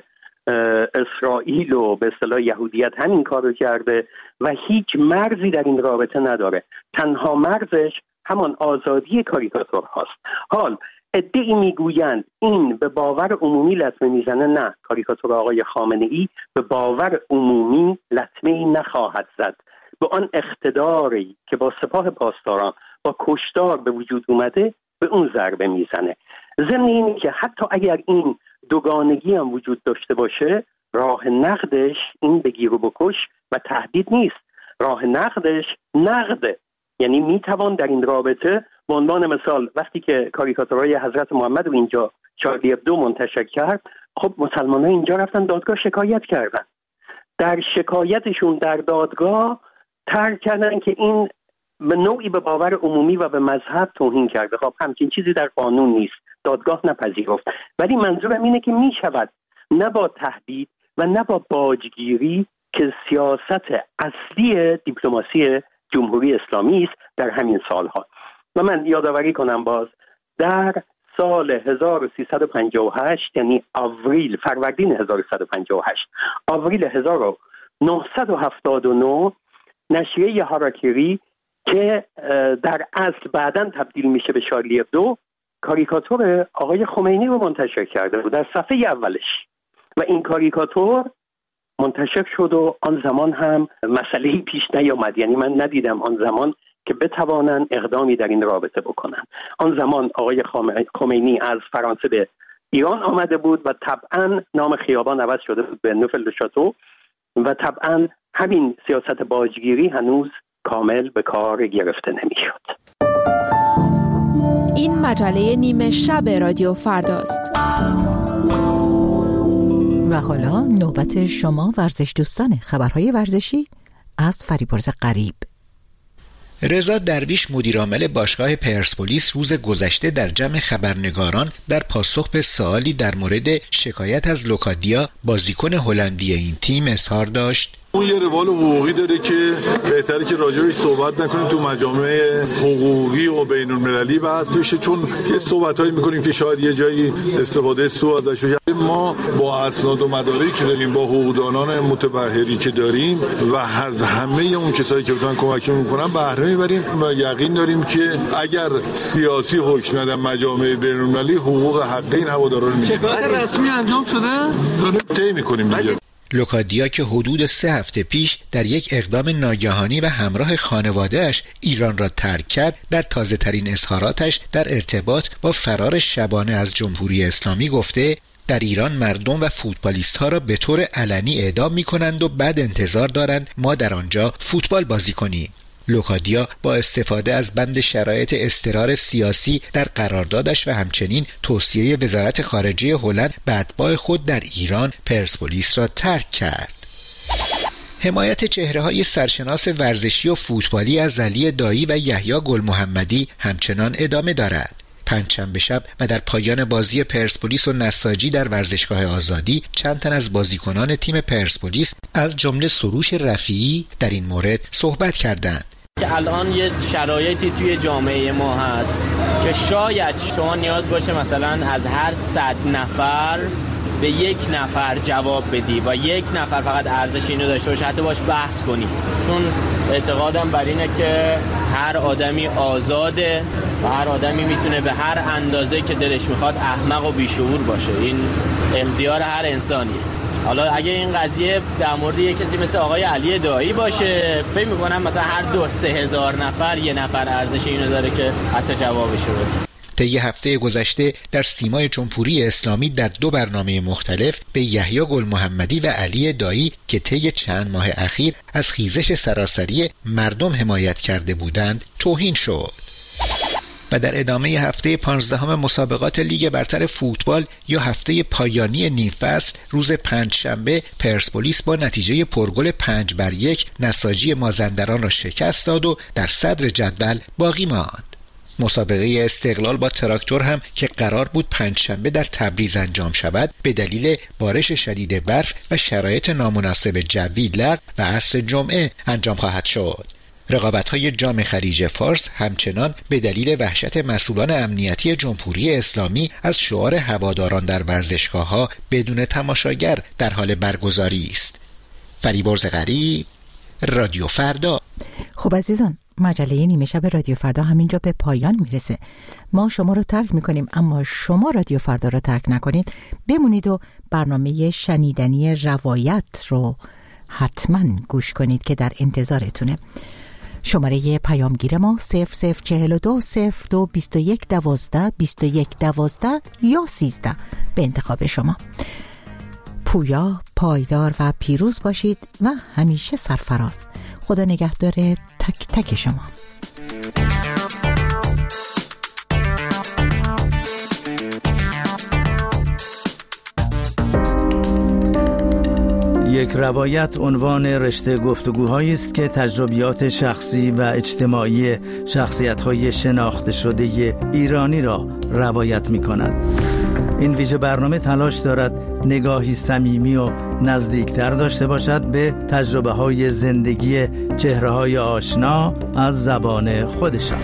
اسرائیل و به اصطلاح یهودیت همین کارو کرده و هیچ مرزی در این رابطه نداره. تنها مرزش همان آزادی کاریکاتور هاست. حال ادعی میگویند این به باور عمومی لطمه میزنه. نه، کاریکاتور آقای خامنه‌ای به باور عمومی لطمه‌ای نخواهد زد. به آن اقتداری که با سپاه پاسداران با کشتار به وجود اومده به اون ضربه میزنه. ضمن اینی که حتی اگر این دوگانگی هم وجود داشته باشه، راه نقدش این بگیر و بکش و تهدید نیست. راه نقدش نقده، یعنی میتوان در این رابطه به عنوان مثال وقتی که کاریکاتورهای حضرت محمد رو اینجا شارلی ابدو منتشر کرد، خب مسلمان‌ها اینجا رفتن دادگاه شکایت کردن. در شکایتشون در دادگاه ترک کردن که این به نوعی به باور عمومی و به مذهب توهین کرده. خب همچین چیزی در قانون نیست، دادگاه نپذیرفت. ولی منظورم اینه که میشود نه با تهدید و نه با باجگیری که سیاست اصلی دیپلماسی جمهوری اسلامی است در همین سالها. و من یادآوری کنم باز در سال هزار و سیصد و پنجاه و هشت، یعنی آوریل فروردین هزار و سیصد و پنجاه و هشت، آوریل هزار و نهصد و هفتاد و نه، نشریه هاراکیری که در اصل بعداً تبدیل میشه به شارلی ابدو، کاریکاتور آقای خمینی رو منتشر کرده بود در صفحه اولش و این کاریکاتور منتشر شد و آن زمان هم مسئله‌ای پیش نیامد. یعنی من ندیدم آن زمان که بتوانند اقدامی در این رابطه بکنن. آن زمان آقای خمینی از فرانسه به ایران آمده بود و طبعا نام خیابان عوض شده بود به نوفل دو شاتو و طبعا همین سیاست باجگیری هنوز کامل به کار گرفته نمیشد. این مجله نیمه شب رادیو فرداست. و حالا نوبت شما ورزش دوستانه. خبرهای ورزشی از فریبرز غریب. رضا درویش مدیرعامل باشگاه پرسپولیس روز گذشته در جمع خبرنگاران در پاسخ به سوالی در مورد شکایت از لوکادیا بازیکن هلندی این تیم اظهار داشت: اون یه روال حقوقی داره که بهتره که راجعش صحبت نکنیم تو مجامع حقوقی و بین‌المللی بحث بشه، چون یه صحبتایی میکنیم که شاید یه جایی استفاده سوء ازش بشه. ما با اسناد و مدارکی که داریم، با حقوقدانان متبحری که داریم و هر همه اون کسایی که بتونن کمک میکنن بهره میبریم و یقین داریم که اگر سیاسی حکم ندن مجامع بین‌المللی، حقوق حقی این هوادارا رو میگیره. شکایت رسمی انجام شده؟ داریم طی میکنیم دیگه. لوکادیا که حدود سه هفته پیش در یک اقدام ناگهانی و همراه خانواده‌اش ایران را ترک کرد، در تازه ترین اظهاراتش در ارتباط با فرار شبانه از جمهوری اسلامی گفته در ایران مردم و فوتبالیست ها را به طور علنی اعدام می کنند و بعد انتظار دارند ما در آنجا فوتبال بازی کنیم. لوکادیا با استفاده از بند شرایط اضطرار سیاسی در قراردادش و همچنین توصیه وزارت خارجه هلند به اتباع خود در ایران پرسپولیس را ترک کرد. حمایت چهره‌های سرشناس ورزشی و فوتبالی از علی دایی و یحیی گل محمدی همچنان ادامه دارد. پنجشنبه شب و در پایان بازی پرسپولیس و نساجی در ورزشگاه آزادی، چند تن از بازیکنان تیم پرسپولیس از جمله سروش رفیعی در این مورد صحبت کردند. که الان یه شرایطی توی جامعه ما هست که شاید شما نیاز باشه مثلا از هر صد نفر به یک نفر جواب بدی و یک نفر فقط ارزش اینو داشته باشه حتی باش بحث کنی، چون اعتقادم بر اینه که هر آدمی آزاده و هر آدمی میتونه به هر اندازه که دلش میخواد احمق و بیشعور باشه. این اختیار هر انسانیه. حالا اگه این قضیه در مورد یک کسی مثل آقای علی دایی باشه، فکر میکنم مثلا هر دو سه هزار نفر یه نفر ارزش اینو داره که حتی جوابش بده. طی هفته گذشته در سیمای جمهوری اسلامی در دو برنامه مختلف به یحیی گل محمدی و علی دایی که طی چند ماه اخیر از خیزش سراسری مردم حمایت کرده بودند توهین شد. و در ادامه هفته پانزدهم مسابقات لیگ برتر فوتبال یا هفته پایانی نیم فصل، روز پنجشنبه پرسپولیس با نتیجه پرگل پنج بر یک نساجی مازندران را شکست داد و در صدر جدول باقی ماند. مسابقه استقلال با تراکتور هم که قرار بود پنجشنبه در تبریز انجام شود، به دلیل بارش شدید برف و شرایط نامناسب جوی لغو و عصر جمعه انجام خواهد شد. رقابت‌های جام خلیج فارس همچنان به دلیل وحشت مسئولان امنیتی جمهوری اسلامی از شعار هواداران در ورزشگاه‌ها بدون تماشاگر در حال برگزاری است. فریبرز غریب، رادیو فردا. خب عزیزان، مجله نیمه شب رادیو فردا همینجا به پایان میرسه. ما شما رو ترک میکنیم، اما شما رادیو فردا رو ترک نکنید. بمونید و برنامه شنیدنی روایت رو حتما گوش کنید که در انتظارتونه. شماره پیامگیر ما صفر صفر چهل و دو صفر دو بیست و یک دوازده بیست و یک دوازده یا سیزده به انتخاب شما. پویا، پایدار و پیروز باشید و همیشه سرفراز. خدا نگهدار تک تک شما. یک روایت عنوان رشته گفتگوهایی است که تجربیات شخصی و اجتماعی شخصیت‌های شناخته شده ایرانی را روایت می‌کند. این ویژه برنامه تلاش دارد نگاهی صمیمی و نزدیکتر داشته باشد به تجربه‌های زندگی چهره‌های آشنا از زبان خودشان.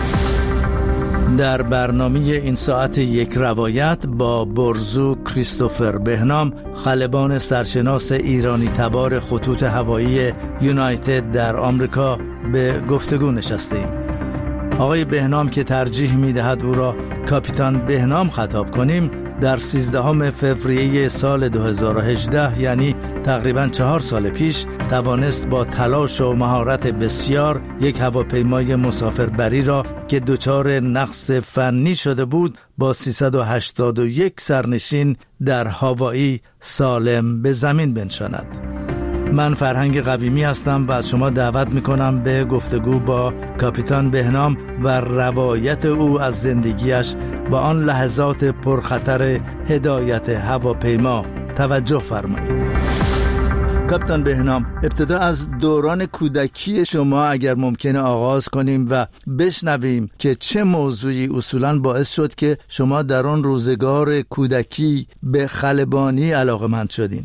در برنامه این ساعت یک روایت با برزو کریستوفر بهنام، خلبان سرشناس ایرانی تبار خطوط هوایی یونایتد در آمریکا، به گفتگو نشستیم. آقای بهنام که ترجیح می‌دهد او را کاپیتان بهنام خطاب کنیم، در سیزدهم فوریه سال دو هزار و هجده، یعنی تقریباً چهار سال پیش، توانست با تلاش و مهارت بسیار یک هواپیمای مسافربری را که دچار نقص فنی شده بود با سیصد و هشتاد و یک سرنشین در هاوایی سالم به زمین بنشاند. من فرهنگ قویمی هستم و از شما دعوت میکنم به گفتگو با کاپیتان بهنام و روایت او از زندگیش با آن لحظات پرخطر هدایت هواپیما توجه فرمایید. کاپیتان بهنام، ابتدا از دوران کودکی شما اگر ممکنه آغاز کنیم و بشنویم که چه موضوعی اصولاً باعث شد که شما در آن روزگار کودکی به خلبانی علاقه‌مند شدین.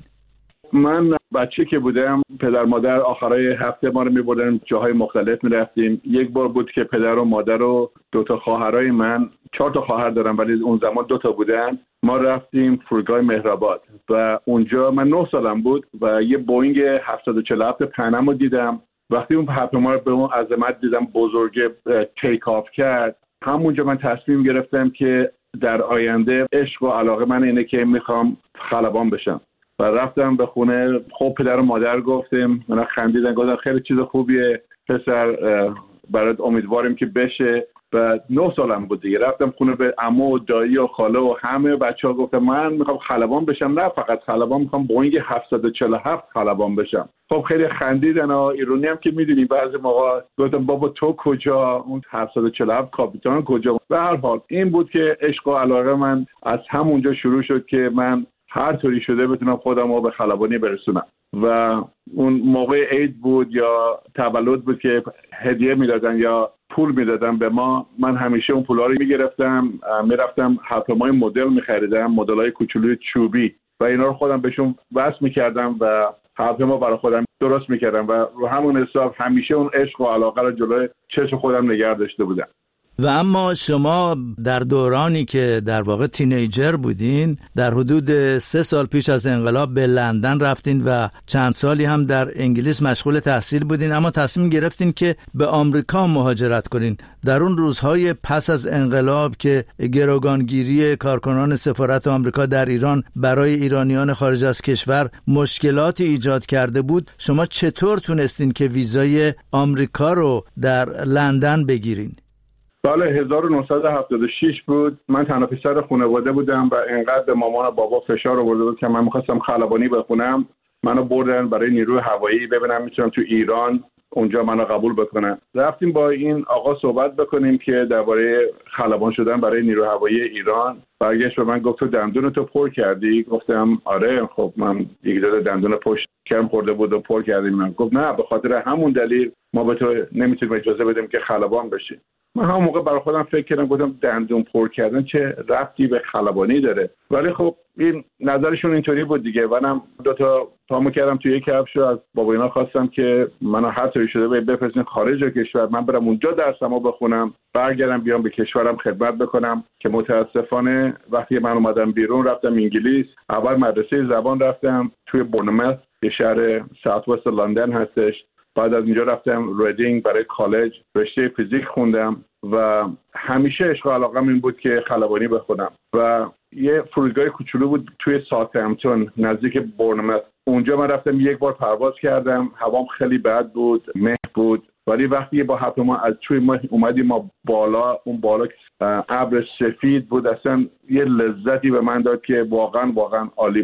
من بچه که بودم پدر مادر آخرای هفته ما رو می‌بردن جاهای مختلف می‌رفتیم. یک بار بود که پدر و مادر و دو تا خواهرای من، چهار تا خواهر دارم ولی اون زمان دو تا بودن، ما رفتیم فرودگاه مهرآباد و اونجا من نه سالم بود و یه بوینگ هفتصد و چهل و هفت پنم رو دیدم. وقتی اون هواپیما رو به اون عظمت دیدم بزرگ تیک آف کرد، همونجا من تصمیم گرفتم که در آینده عشق و علاقه من اینه که میخوام خلبان بشم و رفتم به خونه. خب پدر و مادر گفتیم، من خندیدن، گفتن خیلی چیز خوبیه پسر، برات امیدواریم که بشه. و نه سالم بود دیگه. رفتم خونه به عمو و دایی و خاله و همه بچه‌ها، گفتم من میخوام خلبان بشم. نه فقط خلبان، میخوام بوینگ هفتصد و چهل و هفت خلبان بشم. خب خیلی خندیدن و ایرانی هم که میدونی بعضی موقع. گفتم بابا تو کجا؟ اون هفتصد و چهل و هفت کاپیتان کجا؟ به هر حال این بود که عشق و علاقه من از همونجا شروع شد که من هر طوری شده بتونم خودم رو به خلبانی برسونم. و اون موقع عید بود یا تولد بود که هدیه میدادن یا پول میدادن به ما، من همیشه اون پولا رو میگرفتم، میرفتم هواپیمای مدل میخریدم، مدل‌های کوچولوی چوبی و اینا رو خودم بهشون وصل میکردم و هواپیما برای خودم درست میکردم و رو همون حساب همیشه اون عشق و علاقه رو جلوی چشم خودم نگه داشته بودم. و اما شما در دورانی که در واقع تینیجر بودین، در حدود سه سال پیش از انقلاب به لندن رفتین و چند سالی هم در انگلیس مشغول تحصیل بودین، اما تصمیم گرفتین که به آمریکا مهاجرت کنین. در اون روزهای پس از انقلاب که گروگانگیری کارکنان سفارت آمریکا در ایران برای ایرانیان خارج از کشور مشکلاتی ایجاد کرده بود، شما چطور تونستین که ویزای آمریکا رو در لندن بگیرین؟ سال هزار و نهصد و هفتاد و شش بود. من تنها پسر خانواده بودم و انقدر به مامان و بابا فشار آورده بود که من می‌خواستم خلبانی بخونم. منو بردن برای نیروی هوایی ببینم میتونم تو ایران اونجا منو قبول بکنن. رفتیم با این آقا صحبت بکنیم که درباره خلبان شدن برای نیروی هوایی ایران. برگشت به من گفت تو دندون تو پر کردی؟ گفتم آره. خب من یک داده دندون پشت کرم خورده بود و پر کردیم. من گفت نه، به خاطر همون دلیل ما به تو نمیتونیم اجازه بدیم که خلبان بشی. من همون موقع برای خودم فکر کردم، گفتم دندون پر کردن چه ربطی به خلبانی داره؟ ولی خب این نظرشون اینطوری بود دیگه. منم دو تا پامو کردم توی یک کفش، از بابا اینا خواستم که منو هر طوری شده بفرستین خارج کشور، من برم اونجا درسمو بخونم، برگردم بیام به کشورم خدمت بکنم. که متاسفانه وقتی من اومدم بیرون رفتم انگلیس. اول مدرسه زبان رفتم توی بورنموث، یه شهر ساوت وست لندن هستش. بعد از اینجا رفتم ریدینگ برای کالج، رشته فیزیک خوندم و همیشه عشق و علاقه‌م این بود که خلبانی بخونم. و یه فرودگاه کوچولو بود توی ساوثهمپتون نزدیک بورنموث. اونجا من رفتم یک بار پرواز کردم. هوام خیلی بد بود، مه بود، ولی وقتی با هواپیما از توی ما اومدیم ما بالا، اون بالا ابر سفید بود، اصلا یه لذتی به من داد که واقعا واقعا عالی بود.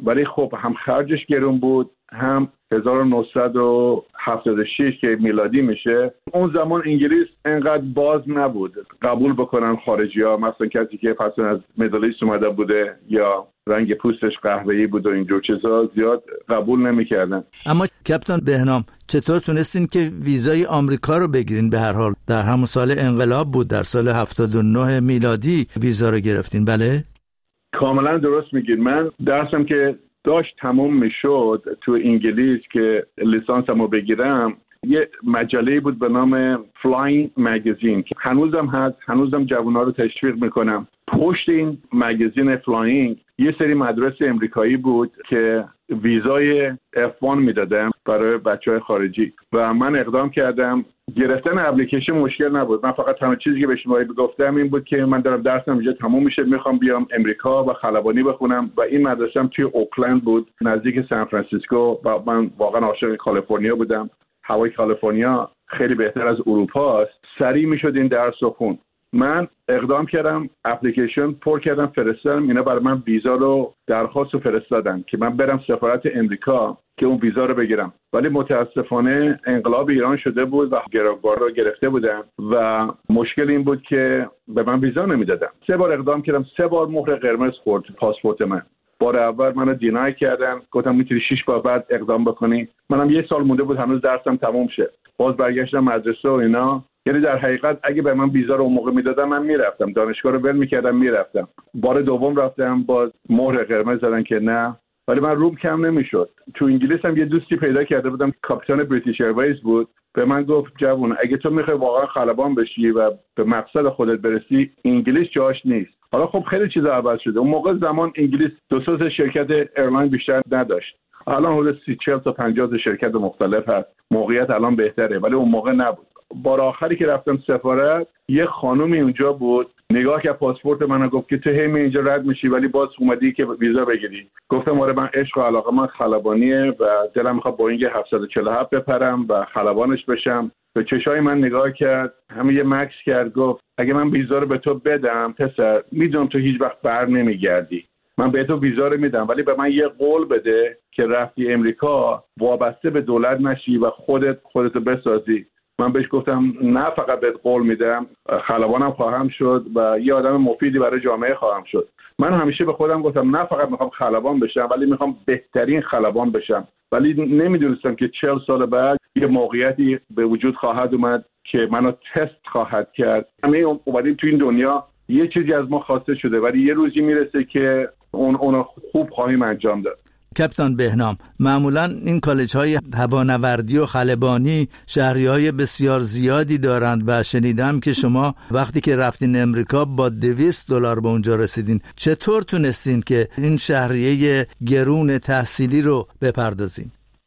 ولی خب هم خرجش گرون بود، هم هزار و نهصد و هفتاد و شش که میلادی میشه. اون زمان انگلیس انقدر باز نبود قبول بکنن خارجی ها، مثلا کسی که پس از مدل ایست اومده بوده یا رنگ پوستش قهوه‌ای بود و اینجور چیزا زیاد قبول نمیکردن. اما کاپیتان بهنام چطور تونستین که ویزای آمریکا رو بگیرین؟ به هر حال در همون سال انقلاب بود، در سال هفتاد و نه میلادی ویزا رو گرفتین. بله کاملا درست میگین. من درسم که داشت تموم میشد تو انگلیس که لیسانسمو بگیرم، یه مجله بود به نام فلاینگ مگزین که هنوزم هست، هنوزم جوونا رو تشویق میکنم. پشت این مگزین فلاینگ یه سری مدرسه امریکایی بود که ویزای اف وان میدادن برای بچهای خارجی و من اقدام کردم. گرفتن اپلیکیشن مشکل نبود. من فقط تنها چیزی که به شما گفتم این بود که من دارم درسم اینجا تموم میشه، میخوام بیام امریکا و خلبانی بخونم و این مدرسه‌ام توی اوکلند بود نزدیک سان فرانسیسکو و من واقعا عاشق کالیفرنیا بودم. هوای کالیفرنیا خیلی بهتر از اروپا است. سریع میشد این درس رو خون. من اقدام کردم، اپلیکیشن پر کردم، فرستادم. اینا برای من ویزا رو درخواست رو فرستادن که من برم سفارت امریکا که اون ویزا رو بگیرم. ولی متاسفانه انقلاب ایران شده بود و گروگان رو گرفته بودن و مشکل این بود که به من ویزا نمیدادن. سه بار اقدام کردم، سه بار مهر قرمز خورد پاسپورت من. بار اول منو دینای کردن، گفتم میتونی شش بار بعد اقدام بکنی. منم یه سال مونده بود هنوز درسم تموم شه. باز برگشتم مدرسه و اینا. یعنی در حقیقت اگه به من ویزا رو اون موقع میدادن من میرفتم، دانشگاه رو ول میکردم میرفتم. بار دوم رفتم باز مهر قرمز زدن که نه، ولی من روم کم نمیشد. تو انگلیس هم یه دوستی پیدا کرده بودم، کاپیتان بریتیش ایرویز بود. به من گفت جوون اگه تو میخوای واقعا خلبان بشی و به مقصد خودت برسی، انگلیس جاش نیست. حالا خب خیلی چیزا عوض شده. اون موقع زمان انگلیس دو سه شرکت ایرلاین بیشتر نداشت. الان حدود سی چهل تا پنجاه شرکت مختلف هست. موقعیت الان بهتره ولی اون موقع نبود. بار آخری که رفتم سفارت یه خانومی اونجا بود، نگاه که پاسپورت منو گفت که تو همین اینجا رد میشی ولی باز اومدی که ویزا بگیری. گفتم آره من عشق و علاقه من خلبانیه و دلم میخواد بوینگ هفتصد و چهل و هفت بپرم و خلبانش بشم. به چشای من نگاه کرد، همین یه مکس کرد، گفت اگه من ویزا رو به تو بدم پسر، میدونم تو هیچ وقت بر نمیگردی، من به تو ویزا رو میدم ولی به من یه قول بده که رفتی امریکا وابسته به دولت نشی و خودت خودتو بسازی. من بهش گفتم نه فقط بهت قول میدم، خلبانم خواهم شد و یه آدم مفیدی برای جامعه خواهم شد. من همیشه به خودم گفتم نه فقط میخوام خلبان بشم ولی میخوام بهترین خلبان بشم. ولی نمیدونستم که چهل سال بعد یه موقعیتی به وجود خواهد اومد که منو تست خواهد کرد. همه اومدیم تو این دنیا یه چیزی از ما خواسته شده ولی یه روزی میرسه که اون اون خوب خواهیم انجام داد. کاپیتان بهنام، معمولا این کالج های هوانوردی و خلبانی شهری های بسیار زیادی دارند و شنیدم که شما وقتی که رفتین امریکا با دویست دلار به اونجا رسیدین. چطور تونستین که این شهریه گرون تحصیلی رو بپردازین؟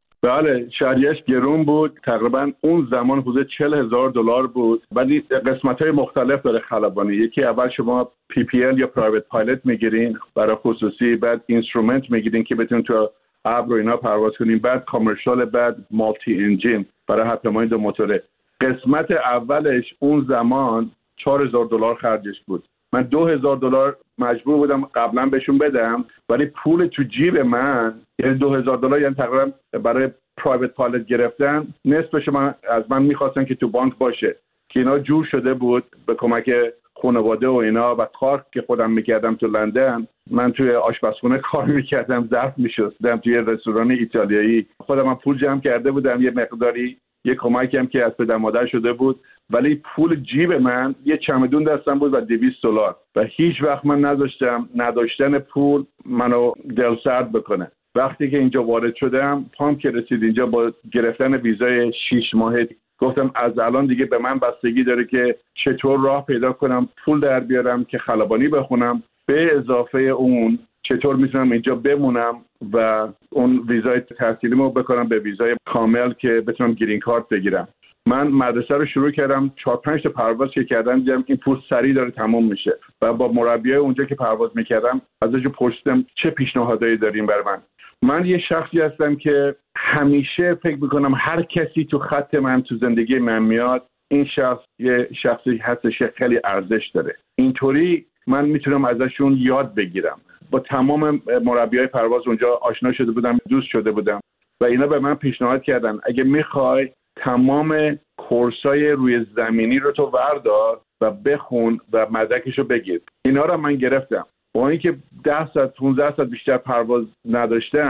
بله شهریهش گرون بود، تقریبا اون زمان حدود چهل هزار دلار بود. ولی قسمت‌های مختلف داره خلبانی. یکی اول شما پی پی ال یا پرایوت پایلوت میگیرین برای خصوصی، بعد اینسترومنت میگیرین که بتونین تو ابر و اینا پرواز کنین، بعد کامرشال، بعد مالتی انجین برای هواپیمای دو موتوره. قسمت اولش اون زمان چهار هزار دلار خرجش بود. من دو هزار دلار مجبور بودم قبلا بهشون بدم ولی پول تو جیب من، یعنی دو هزار دلار یعنی تقریبا برای پرایوت پایلوت گرفتن نصفش من از من میخواستن که تو بانک باشه که اینا جور شده بود به کمک خانواده و اینا و کار که خودم میکردم تو لندن. من توی آشپزخونه کار میکردم، ظرف میشستم توی رستوران ایتالیایی. خودم هم پول جمع کرده بودم یه مقداری، یه کمکی هم که از پدر مادر شده بود، ولی پول جیب من یه چمدون دستم بود و دویست دلار و هیچ وقت من نذاشتم نداشتن پول منو دلسرد بکنه. وقتی که اینجا وارد شدم، پام که رسید اینجا با گرفتن ویزای شش ماهه، گفتم از الان دیگه به من بستگی داره که چطور راه پیدا کنم پول در بیارم که خلبانی بخونم، به اضافه اون چطور میتونم اینجا بمونم و اون ویزای تحصیلیمو بکنم به ویزای کامل که بتونم گرین کارت بگیرم. من مدرسه رو شروع کردم، چهار پنج تا پرواز که کردم دیدم این پول سریع داره تموم میشه و با مربیای اونجا که پرواز میکردم ازش پرسیدم چه پیشنهادایی دارین برای من. من یه شخصی هستم که همیشه فکر میکنم هر کسی تو خط من تو زندگی من میاد، این شخص یه شخصی هستش که خیلی ارزش داره. اینطوری من میتونم ازشون یاد بگیرم با تمام مربیای پرواز اونجا آشنا شده بودم، دوست شده بودم و اینا به من پیشنهاد کردن اگه میخوای تمام کورسای روی زمینی رو تو وردار و بخون و مدرکشو بگیر. اینا رو من گرفتم. با اینکه ده ساعت پانزده ساعت بیشتر پرواز نداشتم